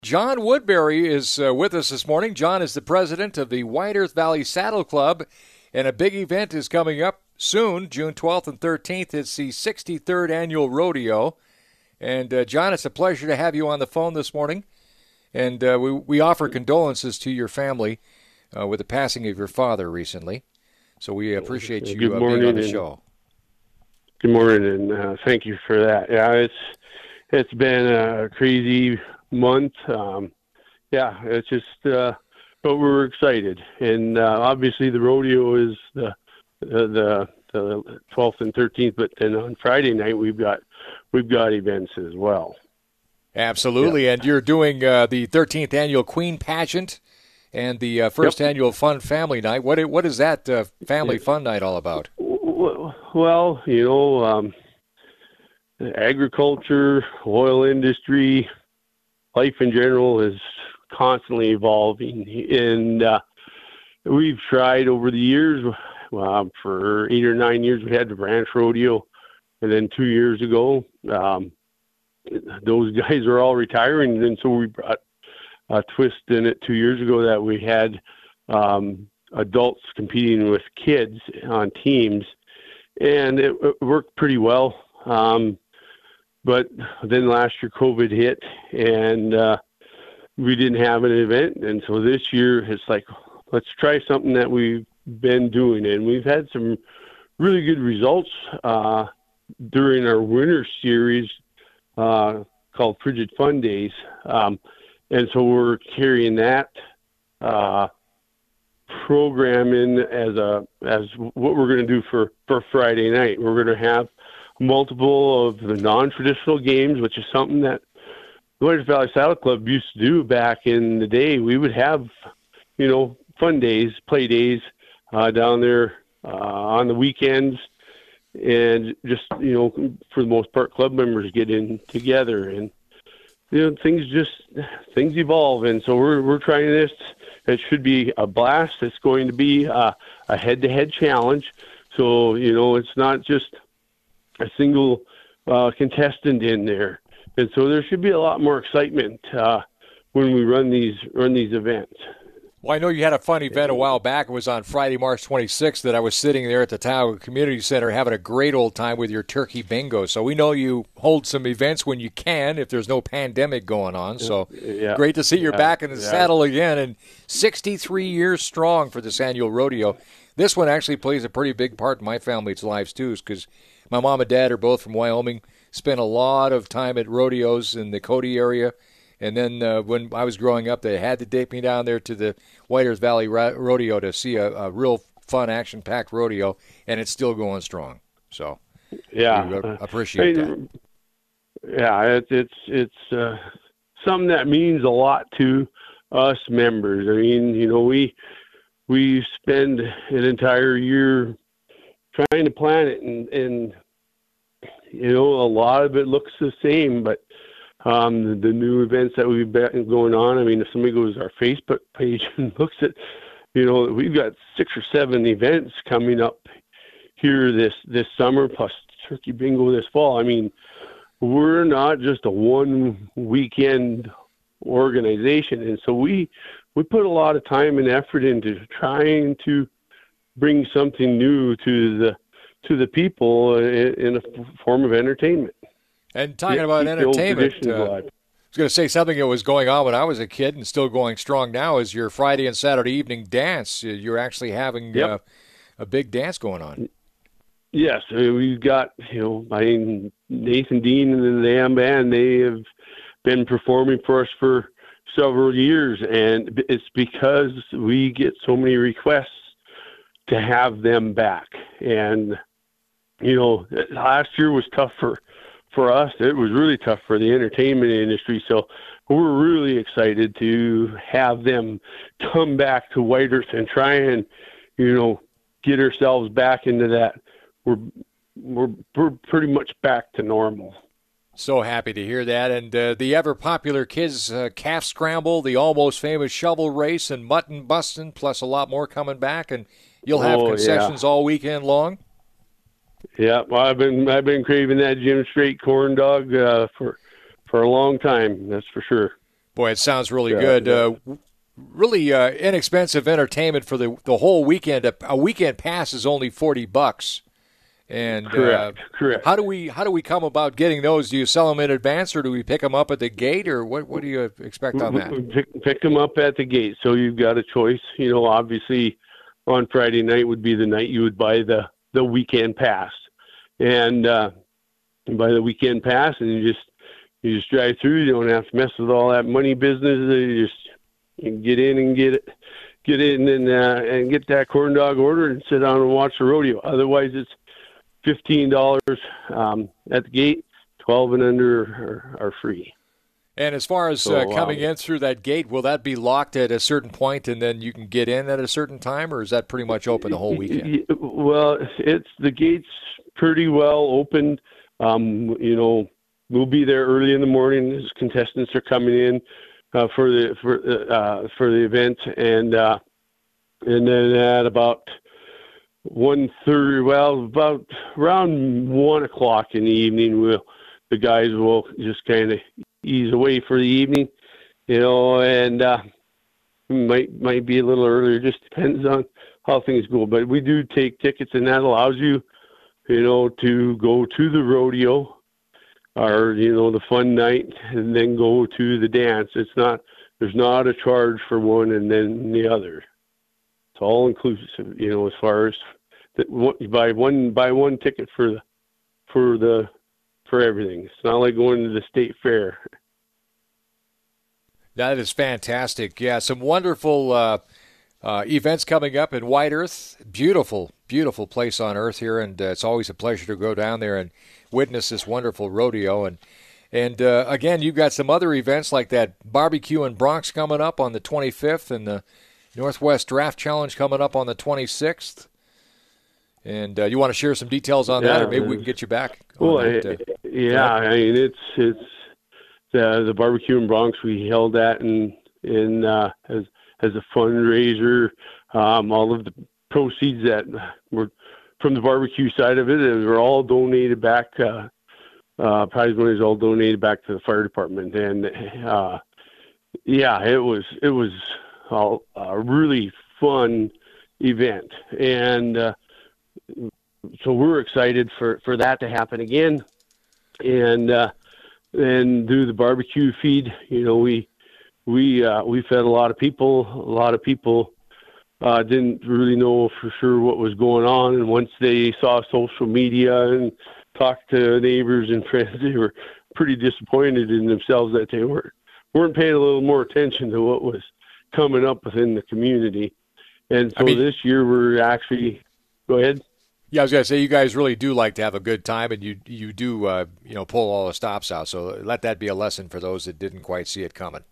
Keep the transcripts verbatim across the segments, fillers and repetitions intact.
John Woodbury is uh, with us this morning. John is the president of the White Earth Valley Saddle Club, and a big event is coming up soon, June twelfth and thirteenth. It's the sixty-third Annual Rodeo. And, uh, John, it's a pleasure to have you on the phone this morning. And uh, we, we offer condolences to your family uh, with the passing of your father recently. So we appreciate you Good uh, morning, being on the and, show. Good morning, and uh, thank you for that. Yeah, it's it's been a crazy month. Um, yeah, it's just, uh, but we're excited, and uh, obviously the rodeo is the the the twelfth and thirteenth, but then on Friday night we've got we've got events as well. Absolutely, yeah. And you're doing uh, the thirteenth annual Queen Pageant and the uh, first yep. annual Fun Family Night. What what is that uh, Family yeah. Fun Night all about? Well, you know, um, agriculture, oil industry, life in general is constantly evolving, and uh, we've tried over the years. Um, for eight or nine years, we had the ranch rodeo, and then two years ago, um, those guys are all retiring, and so we brought a twist in it two years ago that we had um, adults competing with kids on teams, and it, it worked pretty well. Um, but then last year COVID hit, and uh, we didn't have an event, and so this year it's like, let's try something that we've been doing, and we've had some really good results uh, during our winter series uh, called Frigid Fun Days. Um, and so we're carrying that uh, program in as a as what we're going to do for, for Friday night. We're going to have multiple of the non-traditional games, which is something that the White Earth Valley Saddle Club used to do back in the day. We would have, you know, fun days, play days uh, down there uh, on the weekends, and just, you know, for the most part, club members get in together, and you know, things just things evolve, and so we're we're trying this. It should be a blast. It's going to be a, a head-to-head challenge, so you know, it's not just a single uh, contestant in there, and so there should be a lot more excitement uh, when we run these run these events. Well, I know you had a fun event a while back. It was on Friday, March twenty-sixth, that I was sitting there at the Tioga Community Center having a great old time with your turkey bingo. So we know you hold some events when you can if there's no pandemic going on. So yeah. Great to see you're yeah. back in the yeah. saddle again, and sixty-three years strong for this annual rodeo. This one actually plays a pretty big part in my family's lives, too, because my mom and dad are both from Wyoming, spent a lot of time at rodeos in the Cody area. And then uh, when I was growing up, they had to take me down there to the White Earth Valley Ro- Rodeo to see a, a real fun, action-packed rodeo, and it's still going strong. So, yeah, we appreciate I mean, that. Yeah, it, it's it's uh, something that means a lot to us members. I mean, you know, we we spend an entire year trying to plan it, and and you know, a lot of it looks the same, but Um, the, the new events that we've been going on. I mean, if somebody goes to our Facebook page and looks at, you know, we've got six or seven events coming up here this, this summer, plus turkey bingo this fall. I mean, we're not just a one weekend organization. And so we, we put a lot of time and effort into trying to bring something new to the, to the people in, in a form of entertainment. And talking yeah, about entertainment, uh, I was going to say something that was going on when I was a kid and still going strong now is your Friday and Saturday evening dance. You're actually having yep. uh, a big dance going on. Yes, we've got, you know, I mean, Nathan Dean and the Am Band, they have been performing for us for several years, and it's because we get so many requests to have them back. And, you know, last year was tough for For us. It was really tough for the entertainment industry, so we're really excited to have them come back to White Earth and try and, you know, get ourselves back into that. We're we're, we're pretty much back to normal. So happy to hear that. And uh, the ever-popular kids' uh, calf scramble, the almost famous shovel race, and mutton busting, plus a lot more coming back, and you'll have oh, concessions yeah. all weekend long? Yeah, well, I've been I've been craving that Jim Strait corn dog uh, for for a long time. That's for sure. Boy, it sounds really Yeah, good. yeah. Uh, really uh, inexpensive entertainment for the the whole weekend. A, a weekend pass is only forty bucks. And Correct, uh, correct. how do we how do we come about getting those? Do you sell them in advance, or do we pick them up at the gate, or what? What do you expect on that? Pick, pick them up at the gate, so you've got a choice. You know, obviously, on Friday night would be the night you would buy the the weekend pass, and uh, you buy the weekend pass, and you just you just drive through. You don't have to mess with all that money business. You just you get in and get it, get in and uh, and get that corn dog order and sit down and watch the rodeo. Otherwise, it's fifteen dollars um, at the gate. Twelve and under are, are free. And as far as So, uh, coming um, in through that gate, will that be locked at a certain point, and then you can get in at a certain time, or is that pretty much open the whole weekend? Well, it's the gates pretty well opened. Um, you know, we'll be there early in the morning as contestants are coming in uh, for the for uh, for the event, and uh, and then at about one thirty, well, about around one o'clock in the evening, we'll the guys will just kind of ease away for the evening, you know, and uh, might might be a little earlier. Just depends on how things go. But we do take tickets, and that allows you, you know, to go to the rodeo, or you know, the fun night, and then go to the dance. It's not there's not a charge for one and then the other. It's all inclusive, you know, as far as that you buy one buy one ticket for the for the for everything. It's not like going to the state fair. That is fantastic. Yeah, some wonderful uh, uh, events coming up in White Earth. Beautiful, beautiful place on earth here, and uh, it's always a pleasure to go down there and witness this wonderful rodeo. And and uh, again, you've got some other events like that barbecue in Bronx coming up on the twenty-fifth, and the Northwest Draft Challenge coming up on the twenty-sixth. And uh, you want to share some details on Yeah, that, or maybe we can get you back? Well, that, uh, yeah, I mean it's it's the the barbecue in Bronx. We held that in in uh, as as a fundraiser. Um, all of the proceeds that were from the barbecue side of it, they were all donated back. Uh, uh, prize money is all donated back to the fire department, and uh, yeah, it was it was a, a really fun event, and. Uh, So we're excited for, for that to happen again, and uh, and do the barbecue feed. You know, we we uh, we fed a lot of people. A lot of people uh, didn't really know for sure what was going on, and once they saw social media and talked to neighbors and friends, they were pretty disappointed in themselves that they weren't weren't paying a little more attention to what was coming up within the community. And so I mean, this year we're actually go ahead. Yeah, I was gonna say you guys really do like to have a good time, and you you do uh, you know pull all the stops out. So let that be a lesson for those that didn't quite see it coming.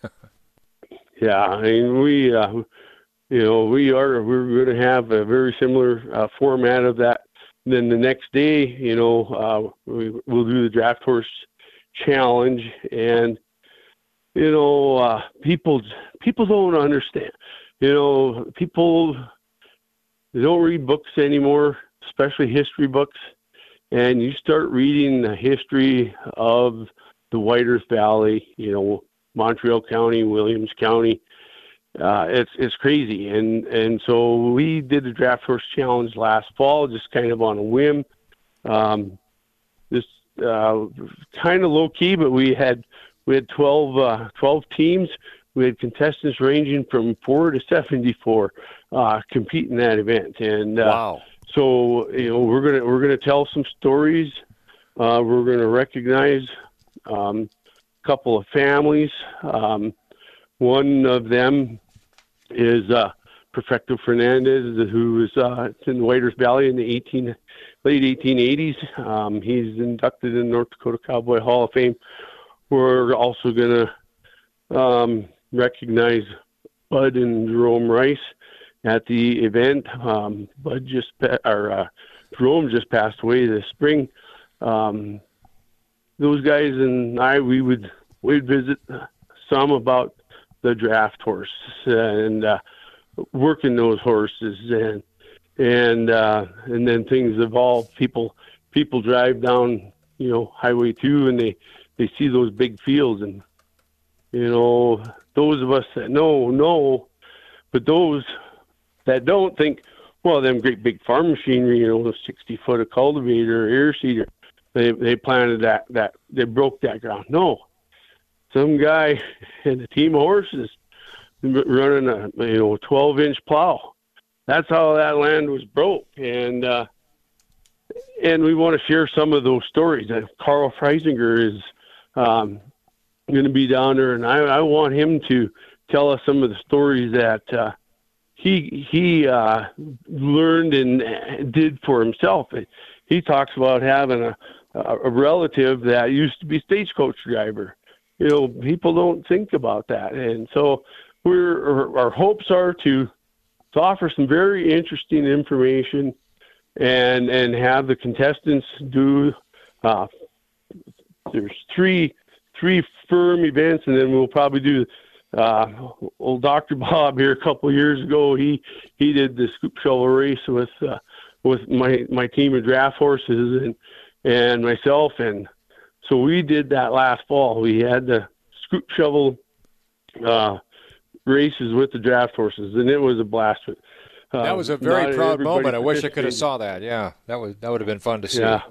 Yeah, I mean we uh, you know we are we're going to have a very similar uh, format of that. And then the next day, you know, uh, we, we'll do the draft horse challenge, and you know uh, people people don't understand. You know, people they don't read books anymore, especially history books, and you start reading the history of the White Earth Valley, you know, Montreal County, Williams County. Uh, it's it's crazy, and and so we did the draft horse challenge last fall, just kind of on a whim, um, just uh, kind of low key, but we had we had twelve, uh, twelve teams. We had contestants ranging from four to seventy-four uh, compete in that event, and uh, wow. So you know we're gonna we're gonna tell some stories. Uh, we're gonna recognize um, a couple of families. Um, one of them is uh, Perfecto Fernandez, who was uh, in the White Earth Valley in the eighteen late eighteen eighties. Um, he's inducted in the North Dakota Cowboy Hall of Fame. We're also gonna um, recognize Bud and Jerome Rice at the event. Um, Bud just, or uh, Jerome just passed away this spring. Um, those guys and I, we would we'd visit some about the draft horse and uh, working those horses, and and uh, and then things evolve. People people drive down, you know, Highway two, and they they see those big fields, and You know, those of us that know, know, but those that don't think, well, them great big farm machinery, you know, the sixty foot of cultivator, air seeder, they they planted that, that, they broke that ground. No, some guy and a team of horses running a, you know, twelve inch plow. That's how that land was broke. And, uh, and we want to share some of those stories. And Carl Freisinger is, um, going to be down there, and I, I want him to tell us some of the stories that uh, he he uh, learned and did for himself. He talks about having a, a relative that used to be stagecoach driver. You know, people don't think about that, and so we're our hopes are to to offer some very interesting information, and and have the contestants do. Uh, there's three. three firm events, and then we'll probably do uh old Doctor Bob here a couple of years ago. He he did the scoop shovel race with uh, with my my team of draft horses and and myself, and so we did that last fall. We had the scoop shovel uh races with the draft horses, and it was a blast. Uh, that was a very proud moment. I wish I could have saw that. Yeah, that was that would have been fun to see. Yeah.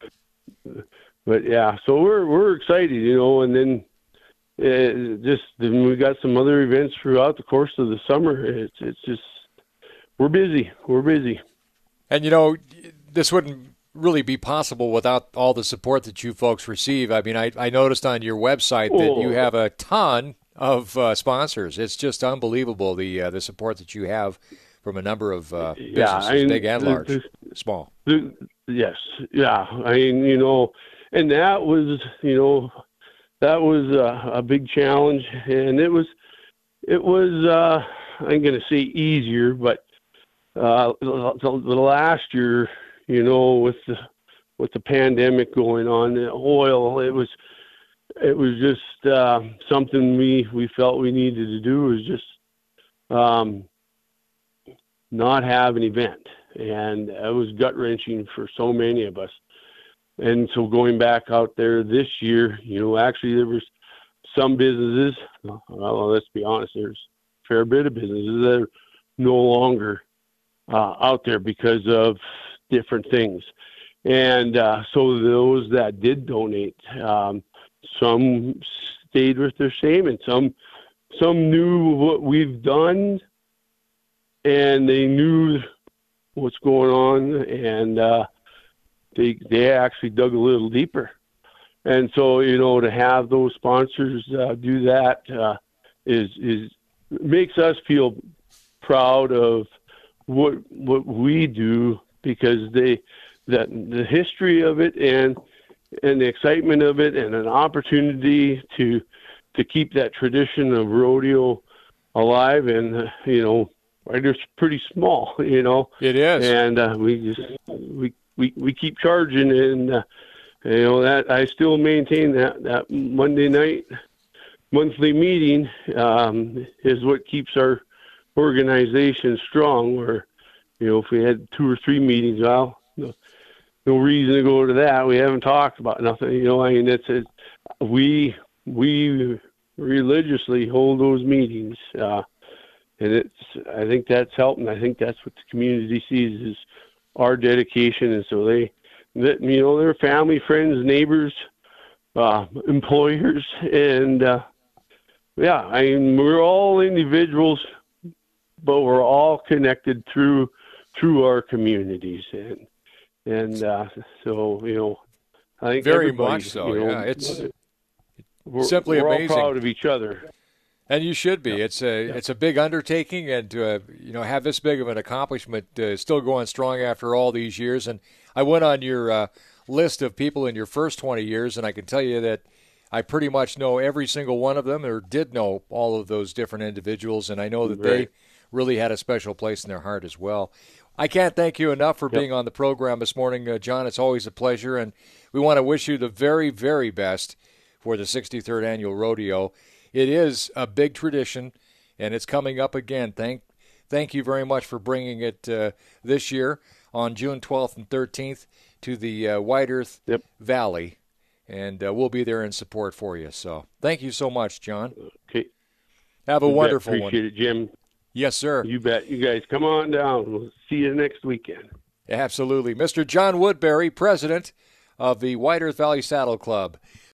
But yeah, so we're we're excited, you know, and then uh, just then we got some other events throughout the course of the summer. It's it's just we're busy, we're busy. And you know, this wouldn't really be possible without all the support that you folks receive. I mean, I I noticed on your website that oh. you have a ton of uh, sponsors. It's just unbelievable the uh, the support that you have from a number of uh, businesses, yeah, I mean, big and large, the, the, small. The, yes, yeah. I mean, you know. And that was, you know, that was a, a big challenge, and it was, it was, uh, I'm going to say easier, but uh, the, the last year, you know, with the with the pandemic going on, the oil, it was, it was just uh, something we we felt we needed to do was just um, not have an event, and it was gut wrenching for so many of us. And so going back out there this year, you know, actually there was some businesses, well, let's be honest, there's a fair bit of businesses that are no longer uh, out there because of different things. And uh, so those that did donate, um, some stayed with their same, and some some knew what we've done, and they knew what's going on, and uh, They they actually dug a little deeper, and so you know to have those sponsors uh, do that uh, is is makes us feel proud of what what we do, because they that the history of it and and the excitement of it and an opportunity to to keep that tradition of rodeo alive, and uh, you know it's pretty small, you know it is, and uh, we just we. We we keep charging, and uh, you know that I still maintain that that Monday night monthly meeting um, is what keeps our organization strong. Where you know if we had two or three meetings, well, no, no reason to go to that. We haven't talked about nothing. You know, I mean, it's it, we we religiously hold those meetings, uh, and it's I think that's helping. I think that's what the community sees is our dedication, and so they, you know, they're family, friends, neighbors, uh, employers, and uh, yeah, I mean, we're all individuals, but we're all connected through through our communities, and and uh, so you know, I think very much so. You know, yeah, it's we're, simply we're amazing. All proud of each other. And you should be. Yeah. It's a yeah. it's a big undertaking, and to uh, you know have this big of an accomplishment, uh, still going strong after all these years. And I went on your uh, list of people in your first twenty years, and I can tell you that I pretty much know every single one of them, or did know all of those different individuals, and I know that right. they really had a special place in their heart as well. I can't thank you enough for yep. being on the program this morning, uh, John. It's always a pleasure, and we want to wish you the very, very best for the sixty-third Annual Rodeo. It is a big tradition, and it's coming up again. Thank thank you very much for bringing it uh, this year on June twelfth and thirteenth to the uh, White Earth yep. Valley. and uh, we'll be there in support for you. So thank you so much, John. Okay. Have a You bet. wonderful Appreciate one. Appreciate it, Jim. Yes, sir. You bet. You guys come on down. We'll see you next weekend. Absolutely. Mister John Woodbury, president of the White Earth Valley Saddle Club.